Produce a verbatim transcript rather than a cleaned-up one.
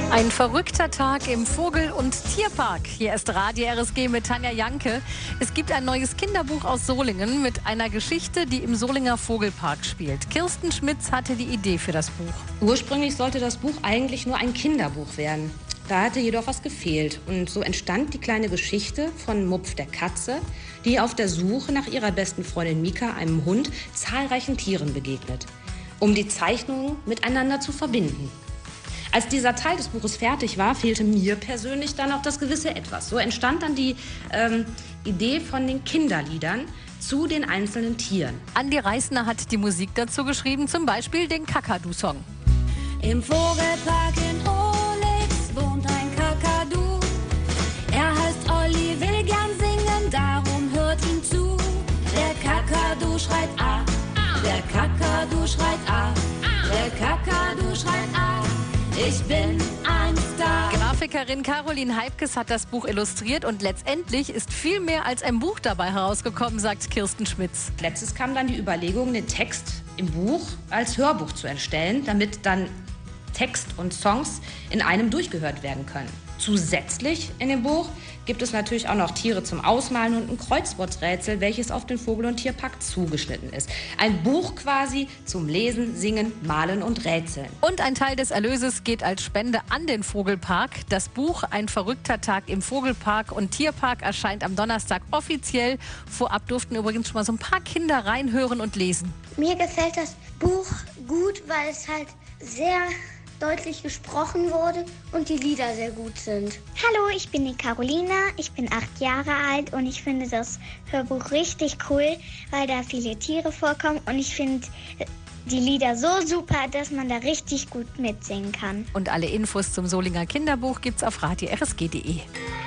Ein verrückter Tag im Vogel- und Tierpark. Hier ist Radio R S G mit Tanja Janke. Es gibt ein neues Kinderbuch aus Solingen mit einer Geschichte, die im Solinger Vogelpark spielt. Kirsten Schmitz hatte die Idee für das Buch. Ursprünglich sollte das Buch eigentlich nur ein Kinderbuch werden. Da hatte jedoch was gefehlt. Und so entstand die kleine Geschichte von Mupf der Katze, die auf der Suche nach ihrer besten Freundin Mika, einem Hund, zahlreichen Tieren begegnet, um die Zeichnungen miteinander zu verbinden. Als dieser Teil des Buches fertig war, fehlte mir persönlich dann auch das gewisse Etwas. So entstand dann die ähm, Idee von den Kinderliedern zu den einzelnen Tieren. Andi Reisner hat die Musik dazu geschrieben, zum Beispiel den Kakadu-Song. Im Vogelpark in Olix wohnt ein Kakadu. Er heißt Olli, will gern singen, darum hört ihm zu. Der Kakadu schreit A, der Kakadu schreit A, der Kakadu schreit A. Ich bin ein Star. Grafikerin Caroline Heibkes hat das Buch illustriert und letztendlich ist viel mehr als ein Buch dabei herausgekommen, sagt Kirsten Schmitz. Letztes kam dann die Überlegung, den Text im Buch als Hörbuch zu erstellen, damit dann Text und Songs in einem durchgehört werden können. Zusätzlich in dem Buch gibt es natürlich auch noch Tiere zum Ausmalen und ein Kreuzworträtsel, welches auf den Vogel- und Tierpark zugeschnitten ist. Ein Buch quasi zum Lesen, Singen, Malen und Rätseln. Und ein Teil des Erlöses geht als Spende an den Vogelpark. Das Buch Ein verrückter Tag im Vogelpark und Tierpark erscheint am Donnerstag offiziell. Vorab durften übrigens schon mal so ein paar Kinder reinhören und lesen. Mir gefällt das Buch gut, weil es halt sehr deutlich gesprochen wurde und die Lieder sehr gut sind. Hallo, ich bin die Carolina, ich bin acht Jahre alt und ich finde das Hörbuch richtig cool, weil da viele Tiere vorkommen und ich finde die Lieder so super, dass man da richtig gut mitsingen kann. Und alle Infos zum Solinger Kinderbuch gibt's auf radio r s g punkt d e.